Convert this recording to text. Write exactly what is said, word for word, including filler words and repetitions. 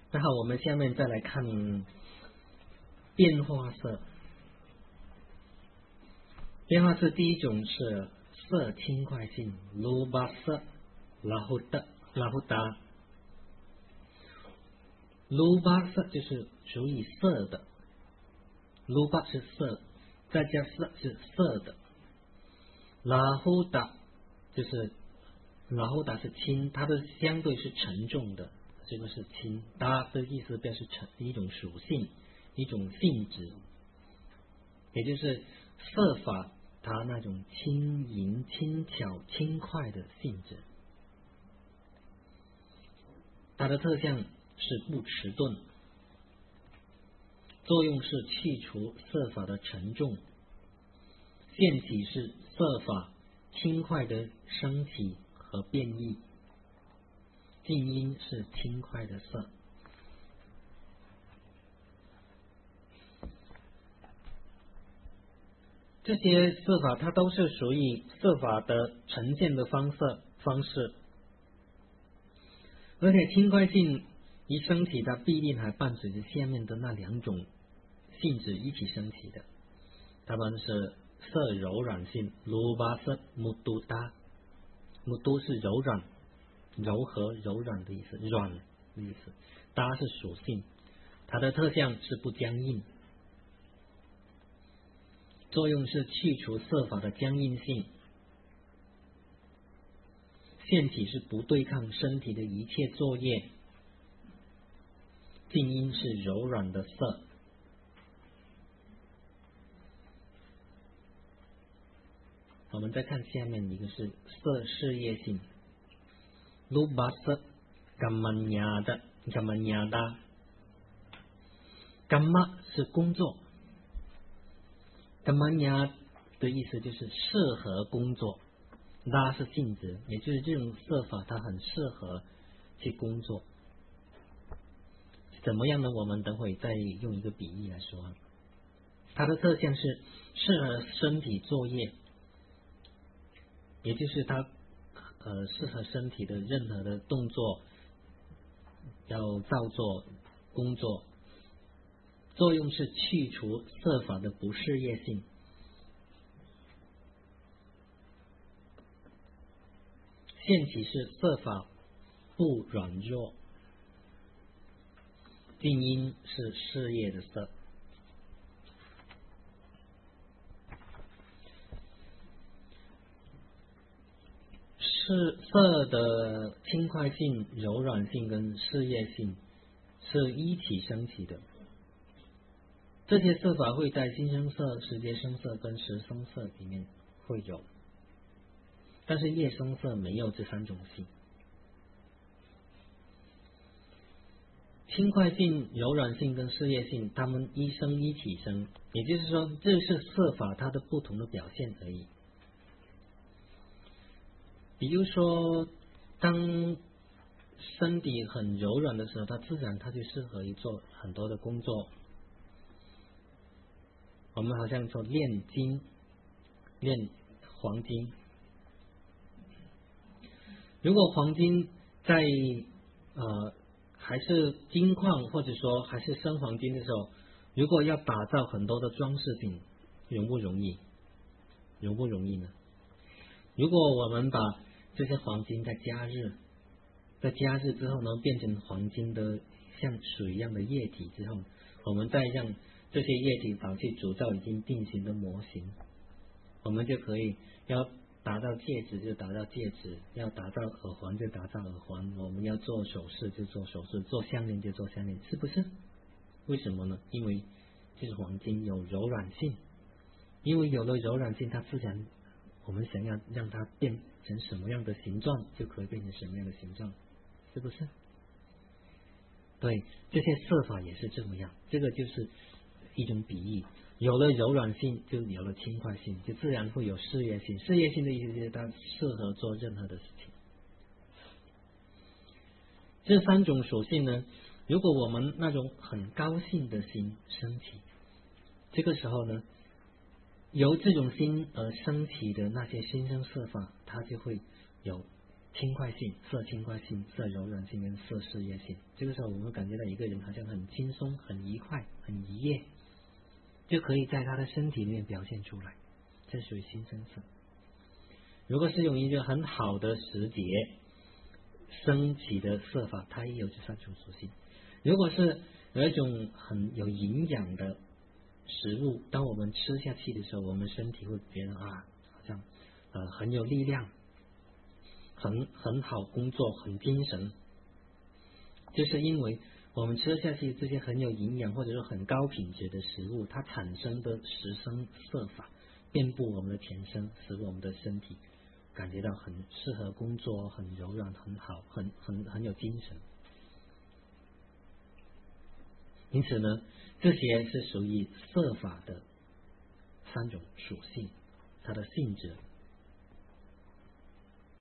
那好，我们下面再来看变化色。变化色第一种是色轻快性 ，luba 色 ，lahuta lahuta。luba 色就是属于色的 ，luba 是色，再加色是色的 ，lahuta 就是lahuta是轻，它的相对是沉重的，这个是轻，它的意思表示沉一种属性，一种性质，也就是色法它那种轻盈、轻巧、轻快的性质。它的特相是不迟钝，作用是去除色法的沉重，现起是色法轻快的升起和变异，静音是轻快的色。这些色法它都是属于色法的呈现的方式方式，而且轻快性一升起，它必定还伴随着下面的那两种性质一起升起的，它们是色柔软性 luba 色 mututa， mutu 是柔软、柔和、柔软的意思，软的意思，ta是属性，它的特相是不僵硬，作用是去除色法的僵硬性，现起是不对抗身体的一切作业，静音是柔软的色。我们再看下面一个是色事业性 luba 色 kamanyada kamanyada kama 是工作，kamanya 的意思就是适合工作，拉是性质，也就是这种色法它很适合去工作。怎么样呢？我们等会再用一个比喻来说。它的特性是适合身体作业，也就是它呃适合身体的任何的动作，要照做工作。作用是去除色法的不适业性，现起是色法不软弱，静音是事业的色。是色的轻快性、柔软性跟事业性是一起升起的。这些色法会在心声色、时节声色跟时声色里面会有，但是夜声色没有这三种性。轻快性、柔软性跟事业性，它们一升一起升，也就是说，这是色法它的不同的表现而已。比如说，当身体很柔软的时候，它自然它就适合于做很多的工作。我们好像说炼金、炼黄金。如果黄金在呃还是金矿，或者说还是生黄金的时候，如果要打造很多的装饰品，容不容易？容不容易呢？如果我们把这些黄金在加热，在加热之后呢，变成黄金的像水一样的液体之后，我们再让这些液体跑去铸造已经定型的模型，我们就可以要达到戒指就达到戒指，要达到耳环就达到耳环，我们要做首饰就做首饰，做项链就做项链，是不是？为什么呢？因为这个黄金有柔软性，因为有了柔软性，它自然我们想要让它变成什么样的形状，就可以变成什么样的形状，是不是？对，这些色法也是这么样，这个就是一种比喻，有了柔软性就有了轻快性，就自然会有事业性。事业性的意思就是它适合做任何的事情。这三种属性呢，如果我们那种很高兴的心升起，这个时候呢，由这种心而升起的那些心声色法，它就会有轻快性，色轻快性，色柔软性跟色事业性。这个时候我们会感觉到一个人好像很轻松、很愉快、很愉悦，就可以在他的身体里面表现出来，这属于心声色。如果是用一个很好的时节升起的色法，它也有这三种属性。如果是有一种很有营养的食物，当我们吃下去的时候，我们身体会觉得啊，好像呃很有力量，很很好工作，很精神，就是因为我们吃下去这些很有营养或者说很高品质的食物，它产生的十声色法遍布我们的全身，使我们的身体感觉到很适合工作，很柔软，很好，很很很有精神。因此呢，这些是属于色法的三种属性，它的性质